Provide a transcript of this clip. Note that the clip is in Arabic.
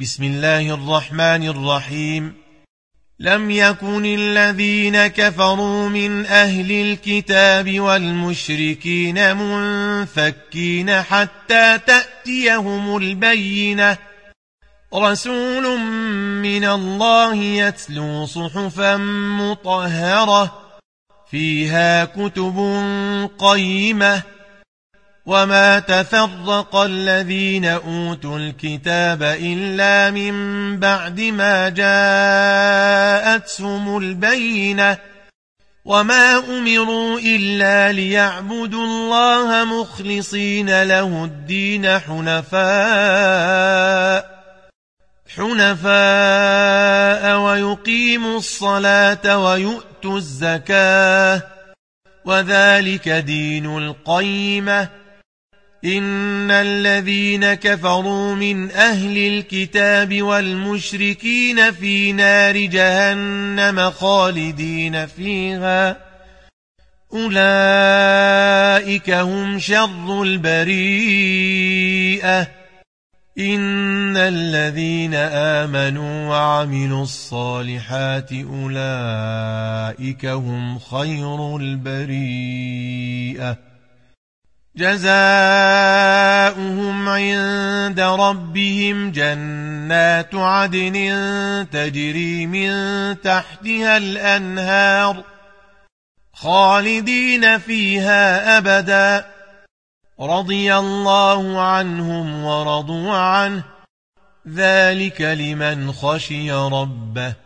بسم الله الرحمن الرحيم. لم يكن الذين كفروا من أهل الكتاب والمشركين منفكين حتى تأتيهم البينة، رسول من الله يتلو صحفا مطهرة فيها كتب قيمة. وما تفرق الذين أوتوا الكتاب إلا من بعد ما جاءتهم البينة، وما أمروا إلا ليعبدوا الله مخلصين له الدين حنفاء ويقيموا الصلاة ويؤتوا الزكاة، وذلك دين القيمة. إن الذين كفروا من أهل الكتاب والمشركين في نار جهنم خالدين فيها، أولئك هم شر البريئة. إن الذين آمنوا وعملوا الصالحات أولئك هم خير البريئة، جزاؤهم عند ربهم جنات عدن تجري من تحتها الأنهار خالدين فيها أبدا، رضي الله عنهم ورضوا عنه، ذلك لمن خشي ربه.